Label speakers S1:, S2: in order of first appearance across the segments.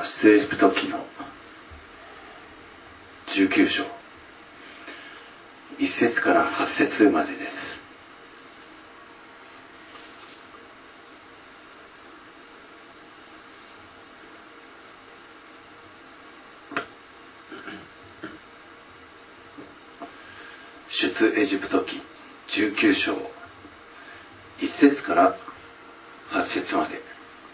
S1: 出エジプト記の19章1節から8節までです。出エジプト記19章1節から8節まで。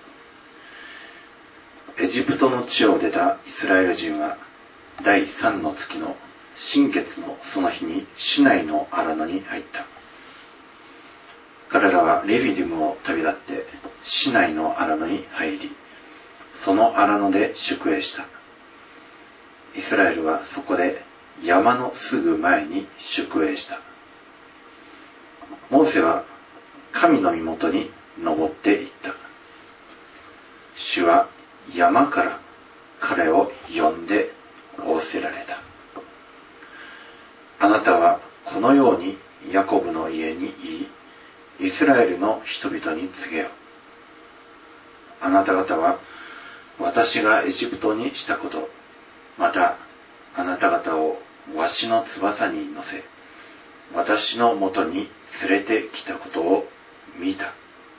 S1: エジプトの地を出たイスラエル人は第3の月の新月のその日にシナイの荒野に入った。彼らはレフィディムを旅立ってシナイの荒野に入り、その荒野で宿営した。イスラエルはそこで山のすぐ前に宿営した。モーセは神の身元に登っていった。主は山から彼を呼んで仰せられた。あなたはこのようにヤコブの家に言い、イスラエルの人々に告げよ。あなた方は私がエジプトにしたこと、またあなた方をわしの翼に乗せ、私のもとに連れてきたことを見た。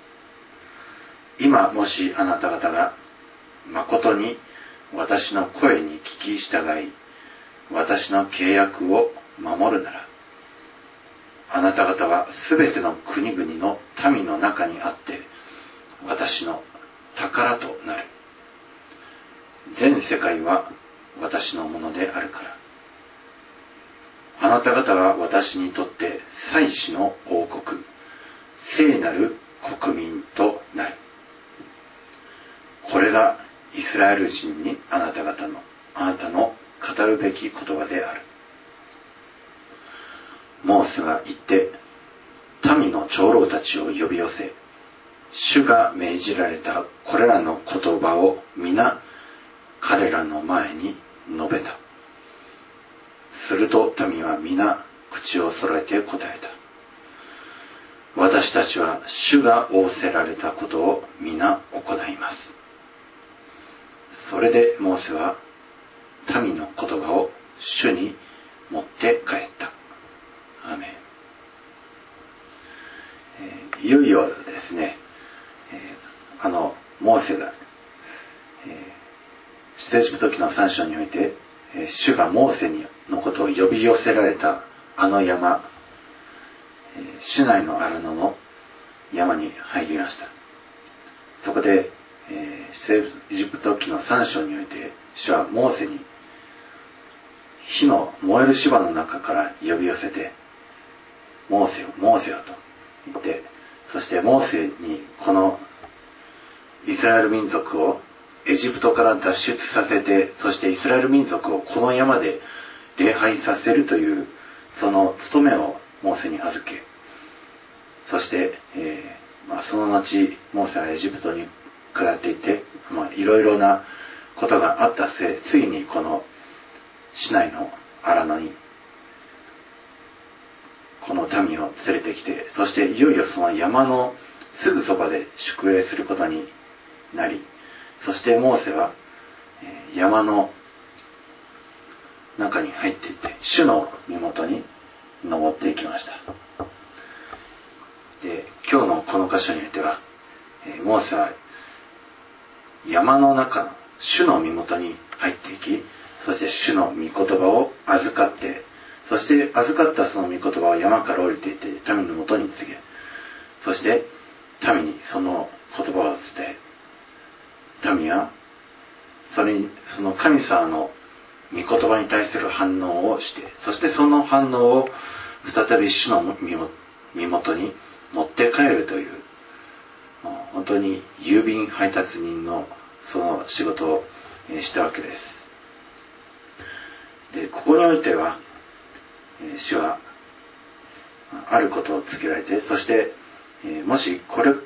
S1: 今もしあなた方が誠に私の声に聞き従い、私の契約を守るなら、あなた方はすべての国々の民の中にあって私の宝となる。全世界は私のものであるから。あなた方は私にとって祭司の王国、聖なる国民となる。これがイスラエル人にあなたの語るべき言葉である。モーセが言って民の長老たちを呼び寄せ、主が命じられたこれらの言葉を皆彼らの前に述べた。すると民は皆口を揃えて答えた。私たちは主が仰せられたことを皆行います。それでモーセは民の言葉を主に持って帰った。アーメン。いよいよですね、モーセが、出エジプト記の3章において、主がモーセのことを呼び寄せられたあの山、シナイの荒野の山に入りました。そこで、出エジプト記の3章において、主はモーセに火の燃える芝の中から呼び寄せて、モーセよ、モーセよと言って、そしてモーセにこのイスラエル民族をエジプトから脱出させて、そしてイスラエル民族をこの山で礼拝させるというその務めをモーセに預け、そして、その後モーセはエジプトに下っていって、いろいろなことがあった末、ついにこのシナイの荒野にこの民を連れてきて、そしていよいよその山のすぐそばで宿営することになり、そしてモーセは山の中に入っていって主の身元に登っていきました。で、今日のこの箇所においては、モーセは山の中の主の身元に入っていき、そして主の御言葉を預かって、そして預かったその御言葉を山から降りていって民のもとに告げ、そして民にその言葉を伝え、民はその神様の御言葉に対する反応をして、そしてその反応を再び主の身元に持って帰るという、本当に郵便配達人のその仕事をしたわけです。で、ここにおいては主はあることを告げられて、そしてもしこれ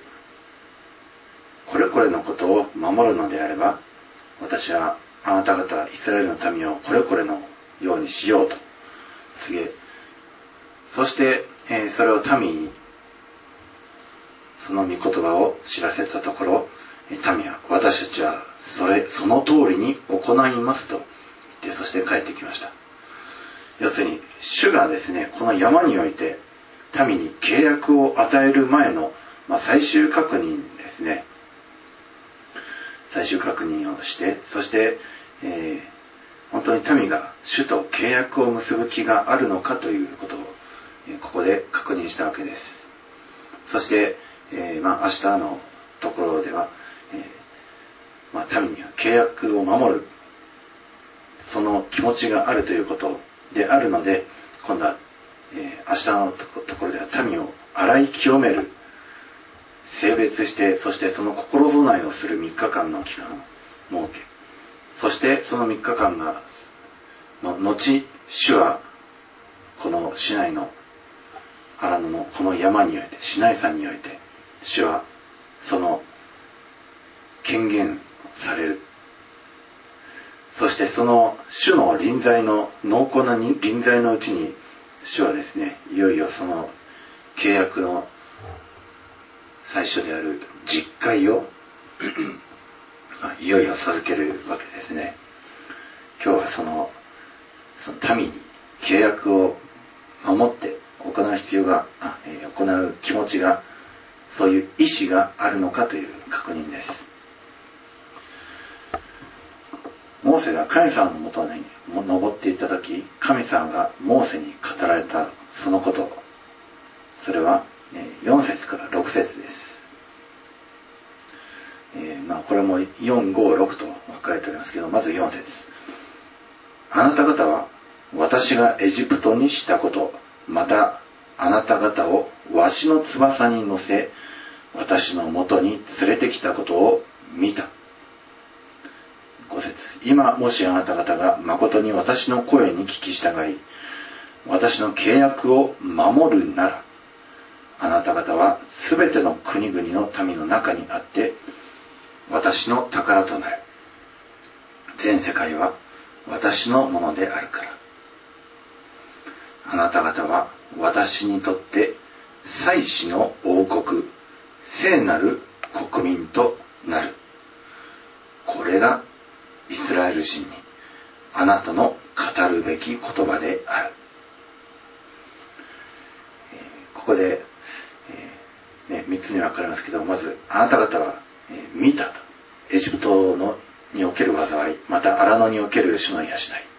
S1: これのことを守るのであれば、私はあなた方イスラエルの民をこれこれのようにしようと告げ、そしてそれを民にその御言葉を知らせたところ、 民は私たちはその通りに行いますと言って、そして帰ってきました。要するに主がですね、この山において民に契約を与える前の、最終確認ですね。最終確認をして、そして、本当に民が主と契約を結ぶ気があるのかということを、ここで確認したわけです。そして、明日のところでは、民には契約を守るその気持ちがあるということであるので、今度は、明日のところでは民を洗い清める、性別して、そしてその心備えをする3日間の期間を設け、そしてその3日間が後、主はこのシナイの荒野のこの山において、シナイ山において主はその権限される。そしてその主の臨在の濃厚な臨在のうちに、主はですね、いよいよその契約の最初である実戒をいよいよ授けるわけですね。今日はその民に契約を守って行う必要が、行う気持ちが、そういう意志があるのかという確認です。モーセが神様のもとに登っていったとき、神様がモーセに語られたそのこと、それは4節から6節です。これも4、5、6と分かれておりますけど、まず4節。あなた方は私がエジプトにしたこと、またあなた方をわしの翼に乗せ、私のもとに連れてきたことを見た。5節。今もしあなた方が誠に私の声に聞き従い、私の契約を守るなら、あなた方はすべての国々の民の中にあって私の宝となる。全世界は私のものであるから。あなた方は私にとって祭司の王国、聖なる国民となる。これがイスラエル人にあなたの語るべき言葉である。ここで、3つに分かれますけど、まずあなた方は、見たと。エジプトにおける災い、また荒野における主の養い。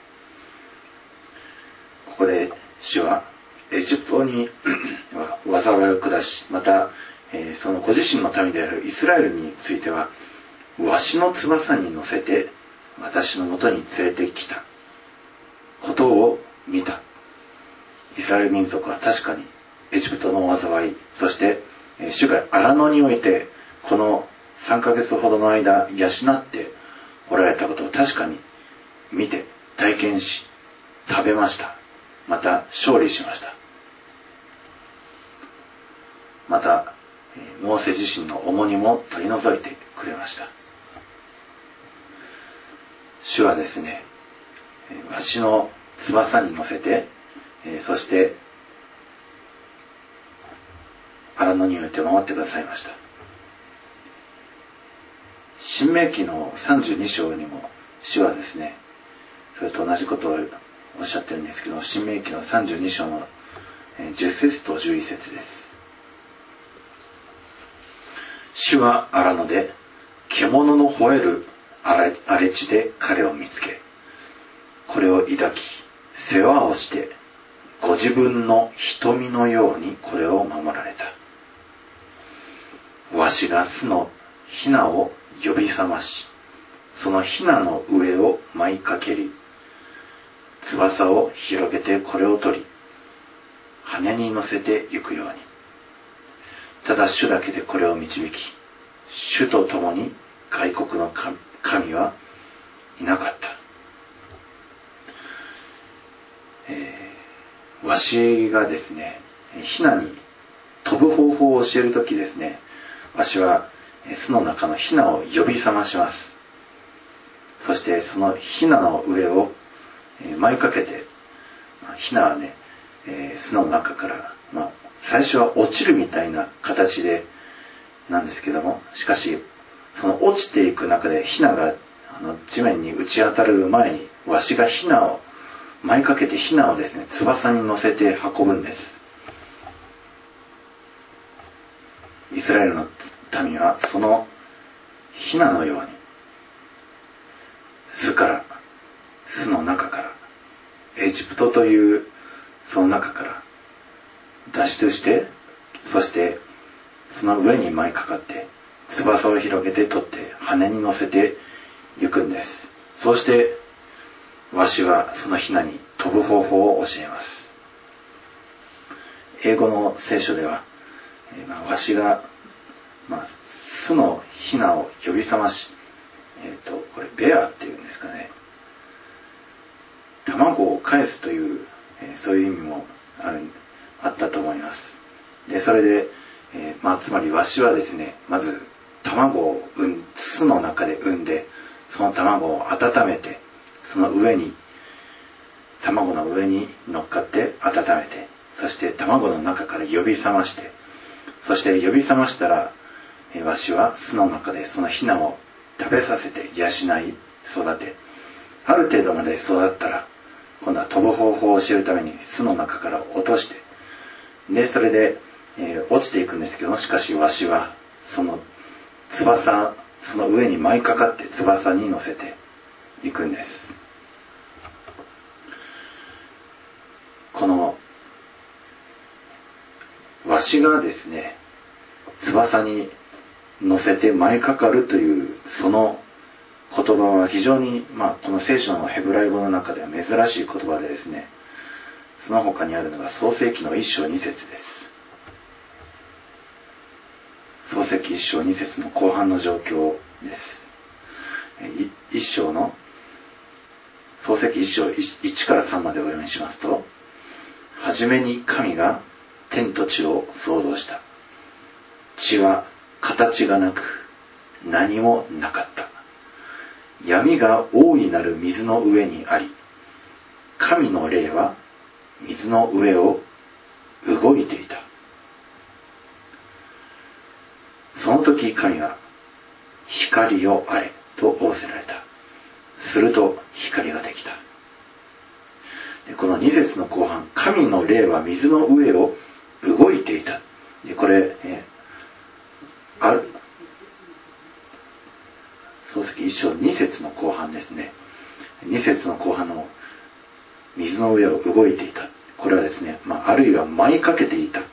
S1: ここで主はエジプトに災いを下し、また、そのご自身の民であるイスラエルについては、わしの翼に乗せて私のもとに連れてきたことを見た。イスラエル民族は確かにエジプトの災い、そして主が荒野においてこの3ヶ月ほどの間養っておられたことを確かに見て体験し食べました。また勝利しました。またモーセ自身の重荷も取り除いてくれました。主はですね、わしの翼に乗せて、そして荒野において守ってくださいました。申命記の32章にも主はですね、それと同じことをおっしゃってるんですけど、申命記の32章の10節と11節です。主は荒野で獣の吠える荒れ地で彼を見つけ、これを抱き世話をしてご自分の瞳のようにこれを守られた。わしが巣のヒナを呼び覚まし、そのヒナの上を舞いかけり、翼を広げてこれを取り、羽に乗せて行くように。ただ主だけでこれを導き、主と共に外国の神はいなかった。わしがですね、ヒナに飛ぶ方法を教えるときですね、わしは巣の中のヒナを呼び覚まします。そしてそのヒナの上を舞いかけて、ヒナはね、巣の中から、最初は落ちるみたいな形でなんですけども、しかしその落ちていく中でヒナが地面に打ち当たる前に、ワシがヒナを舞いかけて、ヒナをですね、翼に乗せて運ぶんです。イスラエルの民はそのヒナのように巣の中からエジプトというその中から脱出して、そしてその上に舞いかかって翼を広げて取って羽に乗せて行くんです。そうしてワシはそのヒナに飛ぶ方法を教えます。英語の聖書では、ワシが、巣のヒナを呼び覚まし、これベアっていうんですかね、卵を返すという、そういう意味もあったと思います。で、それで、つまりワシはですね、まず卵を巣の中で産んで、その卵を温めて、その上に卵の上に乗っかって温めて、そして卵の中から呼び覚まして、そして呼び覚ましたら、ワシは巣の中でそのヒナを食べさせて養い育て、ある程度まで育ったら、今度は飛ぶ方法を教えるために巣の中から落として、でそれで、落ちていくんですけど、しかしワシはその翼、その上に舞いかかって翼に乗せていくんです。このワシがですね、翼に乗せて舞いかかるというその言葉は非常に、この聖書のヘブライ語の中では珍しい言葉でですね、その他にあるのが創世記の1章2節です。創世記1章2節の後半の状況です。1章の創世記1章 1から3までお読みしますと、はじめに神が天と地を創造した。地は形がなく何もなかった。闇が大いなる水の上にあり、神の霊は水の上を動いていた。その時神は光をあれと仰せられた。すると光ができた。でこの2節の後半、神の霊は水の上を動いていた。でこれ、創世記1章2節の後半ですね。2節の後半の水の上を動いていた。これはですね、あるいは舞いかけていた。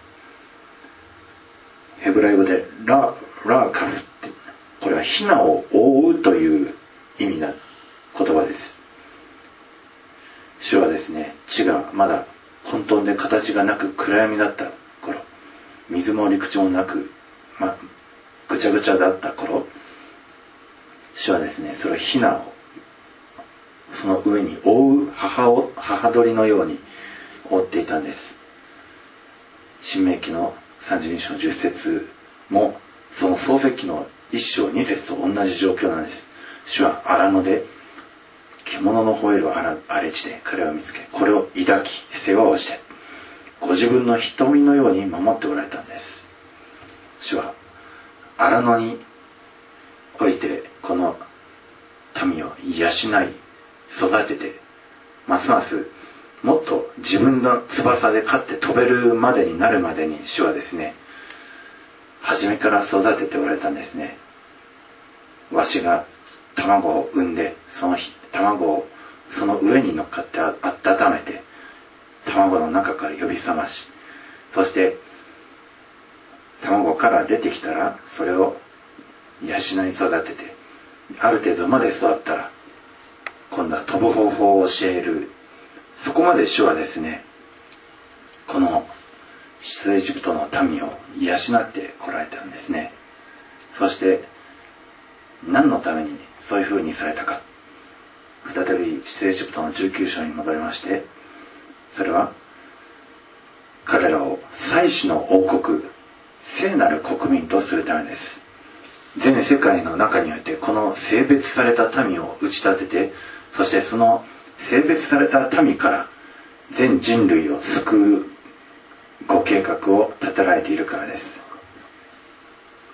S1: ヘブライ語でラーカフって、これはヒナを覆うという意味の言葉です。主はですね、地がまだ混沌で形がなく暗闇だった頃、水も陸地もなく、ぐちゃぐちゃだった頃、主はですね、それをヒナをその上に覆う母鳥のように覆っていたんです。申命記の32章10節もその創世記の1章2節と同じ状況なんです。主は荒野で獣の吠える荒れ地で彼を見つけ、これを抱き世話をしてご自分の瞳のように守っておられたんです。主は荒野においてこの民を養い育てて、ますますもっと自分の翼で勝って飛べるまでになるまでに、主はですね、初めから育てておられたんですね。わしが卵を産んで、その卵をその上に乗っかって温めて、卵の中から呼び覚まし、そして卵から出てきたらそれを養い育てて、ある程度まで育ったら今度は飛ぶ方法を教える。そこまで主はですね、この出エジプトの民を養ってこられたんですね。そして何のためにそういう風にされたか、再び出エジプトの19章に戻りまして、それは彼らを祭司の王国、聖なる国民とするためです。全世界の中においてこの性別された民を打ち立てて、そしてその性別された民から全人類を救うご計画を立てられているからです。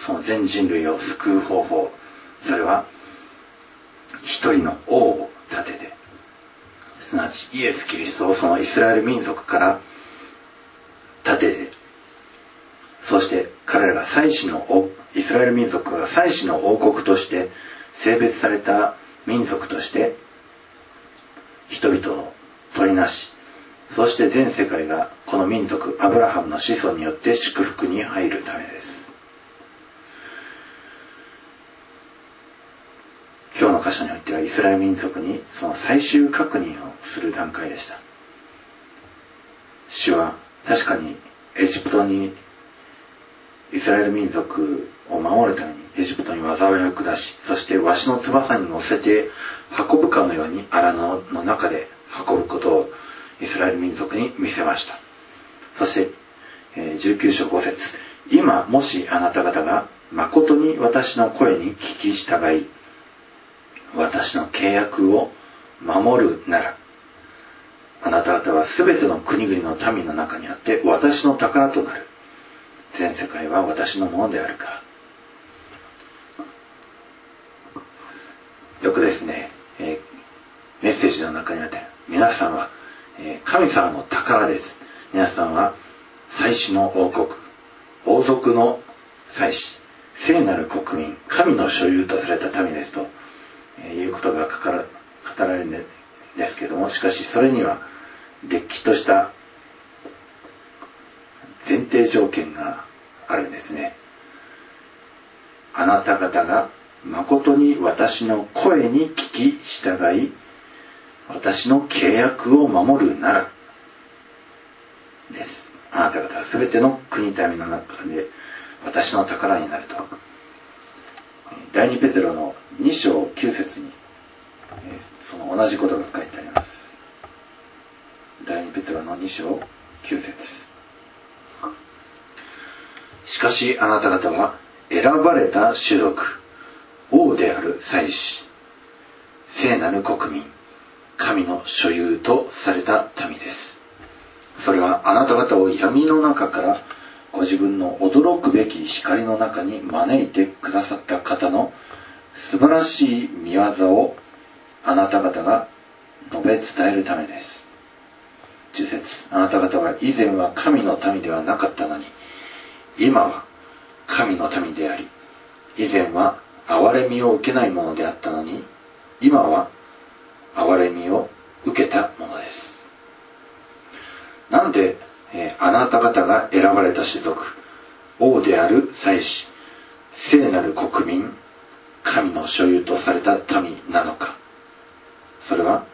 S1: その全人類を救う方法、それは一人の王を立てて、すなわちイエス・キリストをそのイスラエル民族から立てて、そして彼らがイスラエル民族が祭司の王国として性別された民族として人々を取りなし、そして全世界がこの民族アブラハムの子孫によって祝福に入るためです。今日の箇所においてはイスラエル民族にその最終確認をする段階でした。主は確かにエジプトにイスラエル民族を守るためにエジプトに災いを下し、そしてワシの翼に乗せて運ぶかのように荒野の中で運ぶことをイスラエル民族に見せました。そして19章5節、今もしあなた方が誠に私の声に聞き従い、私の契約を守るなら、あなた方はすべての国々の民の中にあって私の宝となる。全世界は私のものであるから。よくですね、メッセージの中にあって、皆さんは、神様の宝です。皆さんは祭司の王国、王族の祭司、聖なる国民、神の所有とされた民ですということが語られるんですけれども、しかしそれにはれっきとした前提条件があるんですね。あなた方が誠に私の声に聞き従い、私の契約を守るならです。あなた方はすべての国民の中で私の宝になると。第2ペテロの2章9節にその同じことが書いてあります。第2ペテロの2章9節、しかしあなた方は選ばれた種族、王である祭司、聖なる国民、神の所有とされた民です。それはあなた方を闇の中からご自分の驚くべき光の中に招いてくださった方の素晴らしい御業をあなた方が述べ伝えるためです。10節、あなた方は以前は神の民ではなかったのに、今は神の民であり、以前は憐れみを受けないものであったのに、今は憐れみを受けたものです。なんで、あなた方が選ばれた種族、王である祭司、聖なる国民、神の所有とされた民なのか。それは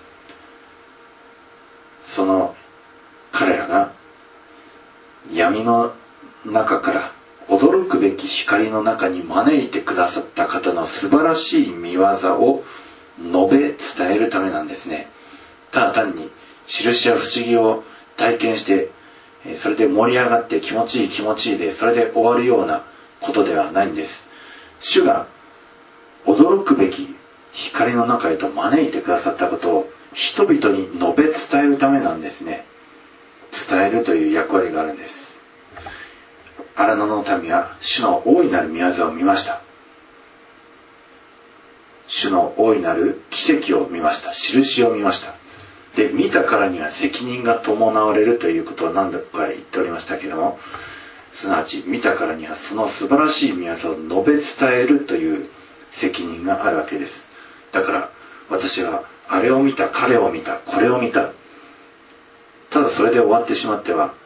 S1: その彼らが闇の中から驚くべき光の中に招いてくださった方の素晴らしい御業を述べ伝えるためなんですね。ただ単に印や不思議を体験してそれで盛り上がって気持ちいいでそれで終わるようなことではないんです。主が驚くべき光の中へと招いてくださったことを人々に述べ伝えるためなんですね。伝えるという役割があるんです。荒野の民は主の大いなる御業を見ました。主の大いなる奇跡を見ました。印を見ました。で、見たからには責任が伴われるということを何度か言っておりましたけども、すなわち見たからにはその素晴らしい御業を述べ伝えるという責任があるわけです。だから私はあれを見た、彼を見た、これを見た、ただそれで終わってしまっては、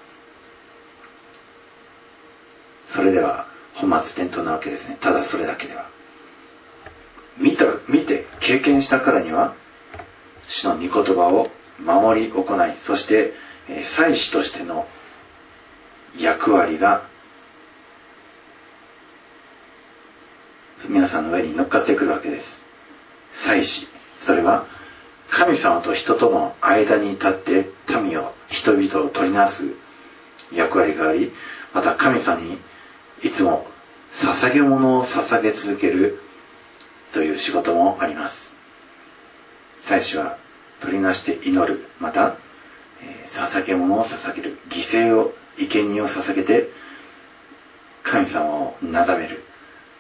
S1: それでは本末転倒なわけですね。ただそれだけでは。見て経験したからには主の御言葉を守り行い、そして祭司としての役割が皆さんの上に乗っかってくるわけです。祭司、それは神様と人との間に立って人々を取りなす役割があり、また神様にいつも捧げ物を捧げ続けるという仕事もあります。祭司は取りなして祈る、また、捧げ物を捧げる、犠牲を生贄を捧げて神様を眺める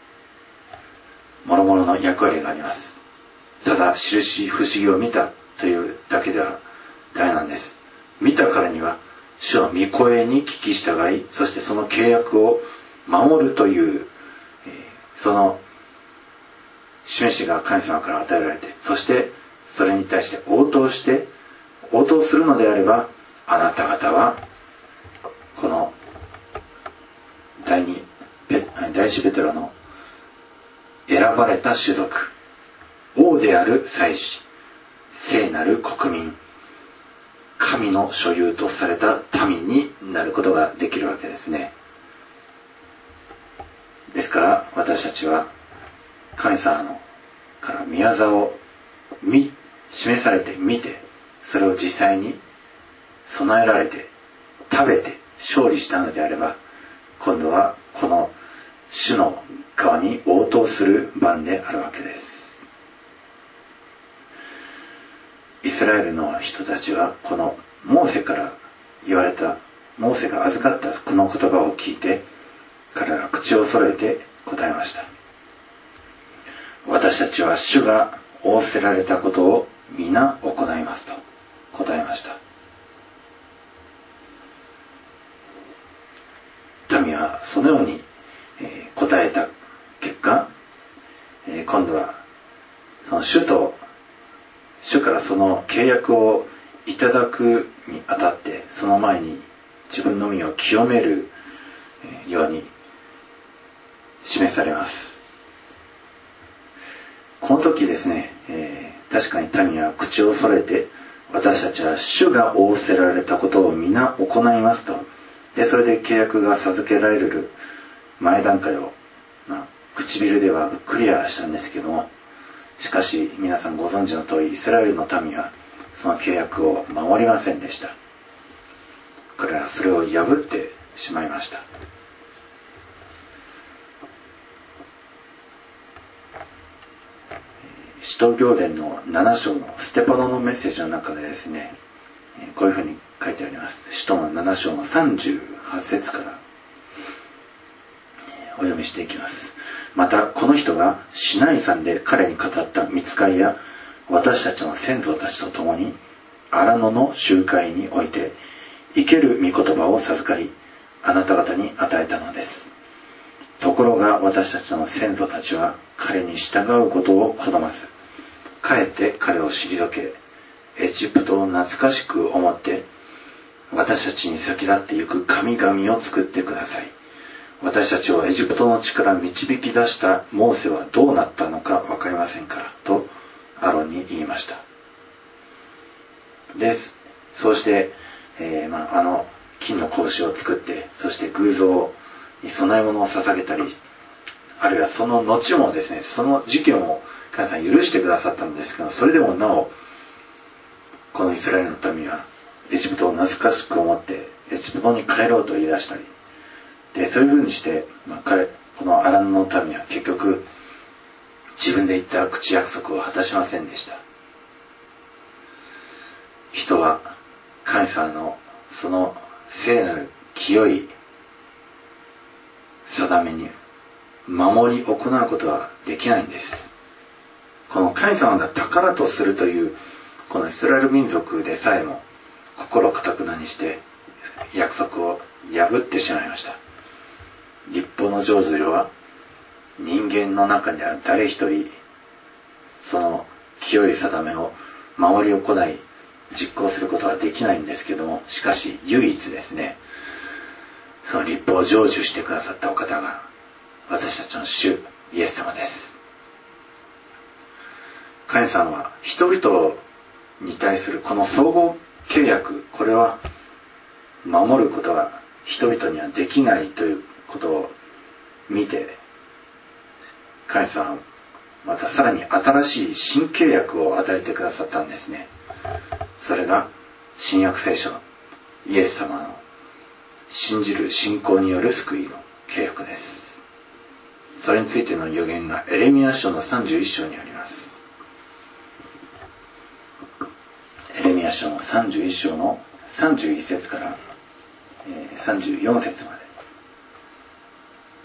S1: 諸々の役割があります。ただ印不思議を見たというだけではダメなんです。見たからには主の御声に聞き従い、そしてその契約を守るという、その示しが神様から与えられて、そしてそれに対して応答するのであれば、あなた方はこの第一ペテロの選ばれた種族、王である祭司、聖なる国民、神の所有とされた民になることができるわけですね。ですから私たちは神様から御業を示されて見て、それを実際に備えられて食べて勝利したのであれば、今度はこの主の側に応答する番であるわけです。イスラエルの人たちはこのモーセから言われた、モーセが預かったこの言葉を聞いて、彼らは口を揃えて答えました。私たちは主が仰せられたことを皆行いますと答えました。民はそのように答えた結果、今度はその主からその契約をいただくにあたって、その前に自分の身を清めるように示されます。この時ですね、確かに民は口を揃えて、私たちは主が仰せられたことを皆行いますと、でそれで契約が授けられる前段階を、唇ではクリアしたんですけども、しかし皆さんご存知の通り、イスラエルの民はその契約を守りませんでした。彼らはそれを破ってしまいました。使徒行伝の7章のステパノのメッセージの中でですね、こういうふうに書いてあります。使徒の7章の38節からお読みしていきます。またこの人がシナイ山で彼に語った御使いや私たちの先祖たちと共に荒野の集会において生ける御言葉を授かり、あなた方に与えたのです。ところが私たちの先祖たちは彼に従うことを好まず、かえって彼を退け、エジプトを懐かしく思って、私たちに先立ってゆく神々を作ってください。私たちをエジプトの地から導き出したモーセはどうなったのか分かりませんからとアロンに言いました。そうして、あの金の格子を作って、そして偶像に供え物を捧げたり、あるいはその後もですね、その時期も神様許してくださったのですけど、それでもなおこのイスラエルの民はエジプトを懐かしく思ってエジプトに帰ろうと言い出したりで、そういうふうにして、このアランの民は結局自分で言った口約束を果たしませんでした。人は神様のその聖なる清い定めに守り行うことはできないんです。この神様が宝とするというこのイスラエル民族でさえも心を固くなにして約束を破ってしまいました。律法の成就は人間の中には誰一人その清い定めを守り行い実行することはできないんですけども、しかし唯一ですね、その律法を成就してくださったお方が私たちの主イエス様です。神様は人々に対するこの相互契約、これは守ることが人々にはできないということを見て、神様はまたさらに新しい新契約を与えてくださったんですね。それが新約聖書のイエス様の信じる信仰による救いの契約です。それについての預言がエレミヤ書の31章にあります。エレミヤ書の31章の31節から34節まで。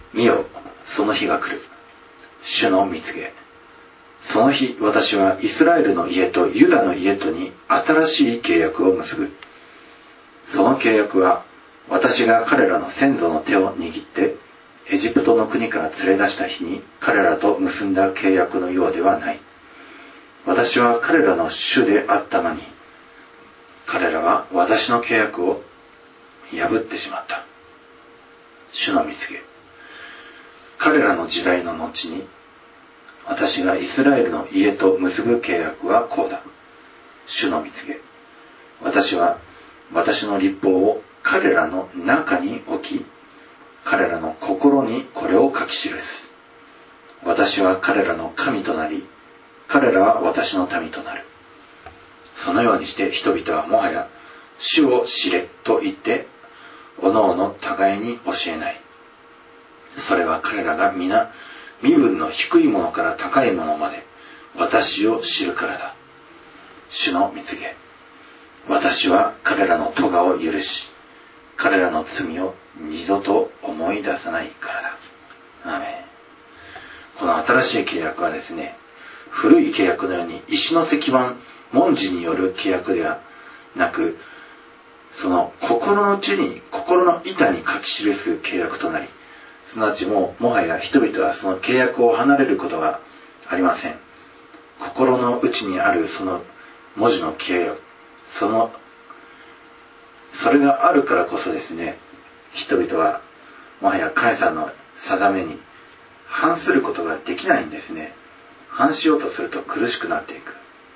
S1: 見よ、その日が来る。主の御告げ。その日、私はイスラエルの家とユダの家とに新しい契約を結ぶ。その契約は、私が彼らの先祖の手を握って、エジプトの国から連れ出した日に彼らと結んだ契約のようではない。私は彼らの主であったのに、彼らは私の契約を破ってしまった。主の御告げ。彼らの時代の後に、私がイスラエルの家と結ぶ契約はこうだ。主の御告げ。私は私の律法を彼らの中に置き、彼らの心にこれを書き記す。私は彼らの神となり、彼らは私の民となる。そのようにして人々はもはや主を知れと言って、おのおの互いに教えない。それは彼らが皆、身分の低いものから高いものまで私を知るからだ。主の御告げ。私は彼らの咎を許し、彼らの罪を二度と思い出さないからだ。アーメン。この新しい契約はですね、古い契約のように石の石板、文字による契約ではなく、その心の内に、心の板に書き記す契約となり、すなわちもはや人々はその契約を離れることがありません。心の内にあるその文字の契約、それがあるからこそですね、人々はもはや神様の定めに反することができないんですね。反しようとすると苦しくなっていく。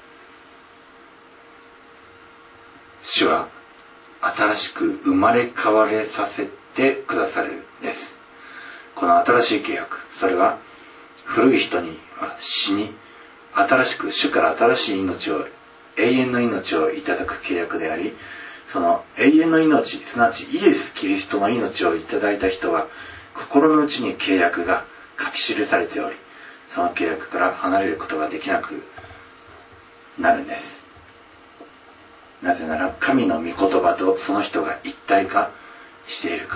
S1: 主は新しく生まれ変われさせてくださるんです。この新しい契約、それは古い人には死に、新しく主から新しい命を、永遠の命をいただく契約であり、その永遠の命、すなわちイエス・キリストの命をいただいた人は、心の内に契約が書き記されており、その契約から離れることができなくなるんです。なぜなら神の御言葉とその人が一体化しているから。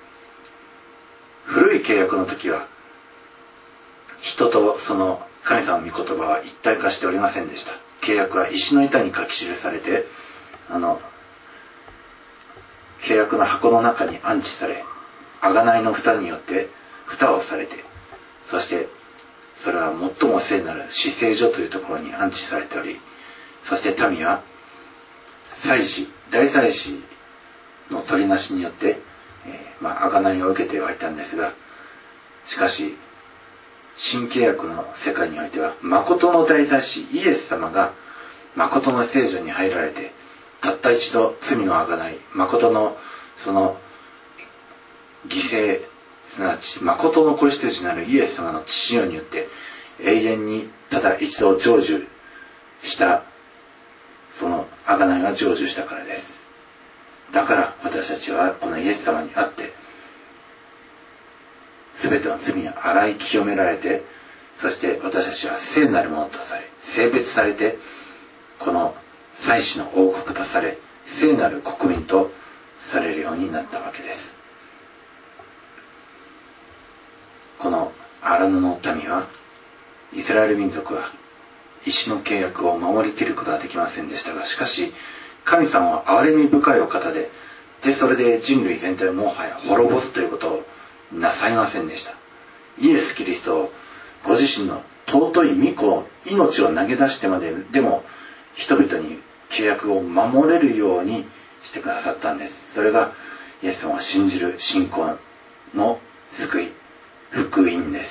S1: 古い契約の時は人とその神様の御言葉は一体化しておりませんでした。契約は石の板に書き記されて、契約の箱の中に安置され、贖いの蓋によって蓋をされて、そしてそれは最も聖なる至聖所というところに安置されており、そして民は祭司、大祭司の取りなしによって贖いを受けてはいたんですが、しかし新契約の世界においては誠の大祭司イエス様が誠の聖所に入られて、たった一度罪の贖い、誠のその犠牲、すなわち誠の子羊なるイエス様の血潮によって永遠にただ一度成就した、その贖いが成就したからです。だから私たちはこのイエス様にあって全ての罪を洗い清められて、そして私たちは聖なるものとされ、聖別されて、この祭司の王国とされ、聖なる国民とされるようになったわけです。この荒野の民は、イスラエル民族は石の契約を守りきることができませんでしたが、しかし神様は憐れみ深いお方で、それで人類全体をもはや滅ぼすということをなさいませんでした。イエス・キリストをご自身の尊い御子、命を投げ出してまででも人々に契約を守れるようにしてくださったんです。それがイエス様を信じる信仰の救い、福音です。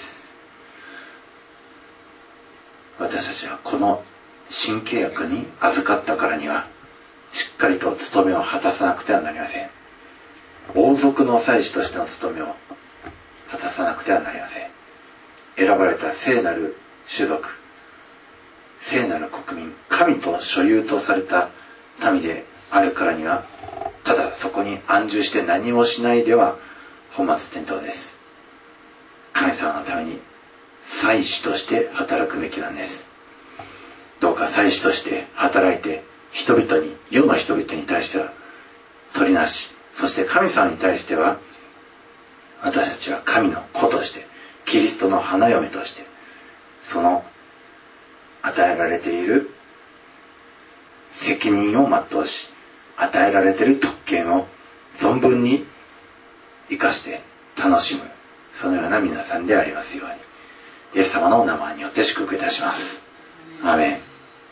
S1: 私たちはこの新契約に預かったからには、しっかりと務めを果たさなくてはなりません。王族の祭司としての務めを果たさなくてはなりません。選ばれた聖なる種族、聖なる国民、神と所有とされた民であるからには、ただそこに安住して何もしないでは本末転倒です。神様のために祭司として働くべきなんです。どうか祭司として働いて、人々に、世の人々に対しては取りなし、そして神様に対しては私たちは神の子として、キリストの花嫁として、その与えられている責任を全うし、与えられている特権を存分に生かして楽しむ、そのような皆さんでありますように、イエス様のお名前によって祝福いたします。アーメン。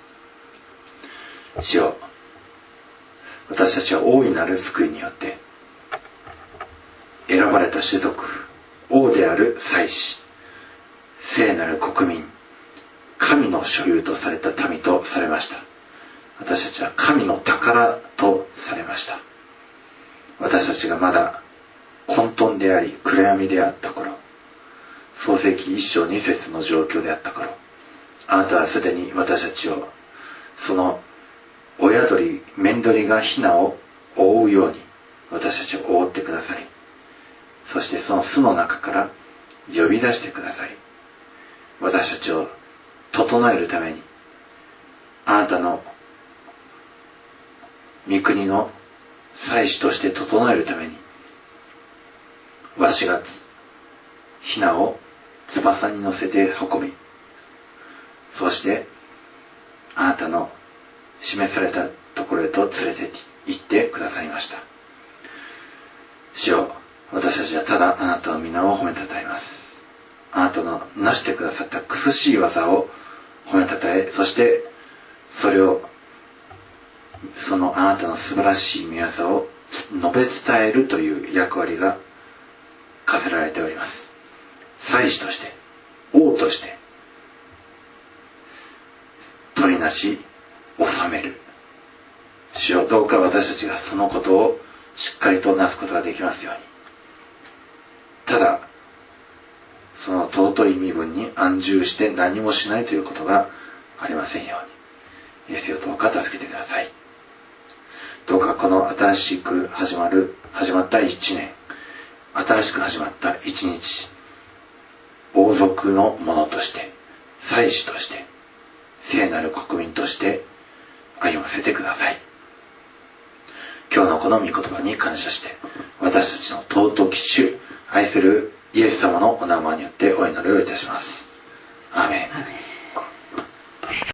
S1: 主よ、私たちは大いなる救いによって選ばれた種族、王である祭司、聖なる国民、神の所有とされた民とされました。私たちは神の宝とされました。私たちがまだ混沌であり暗闇であった頃、創世記1章2節の状況であった頃、あなたはすでに私たちをその親鳥、面鳥がヒナを覆うように私たちを覆ってくださり、そしてその巣の中から呼び出してくださり、私たちを整えるために、あなたの御国の祭司として整えるために、わしがヒナを翼に乗せて運び、そしてあなたの示されたところへと連れて行ってくださいました。主よ、私たちはただあなたの皆を褒めたたえます。あなたのなしてくださった苦しい技を褒めたたえ、そしてそれを、そのあなたの素晴らしい御業を述べ伝えるという役割が課せられております。祭司として、王として取りなし治める。主よ、どうか私たちがそのことをしっかりとなすことができますように。ただその尊い身分に安住して何もしないということがありませんように、イエスよ、どうか助けてください。どうかこの新しく始まった一年、新しく始まった一日、王族の者として、祭司として、聖なる国民として歩ませてください。今日のこの御言葉に感謝して、私たちの尊き主、愛するイエス様のお名前によってお祈りをいたします。アーメン。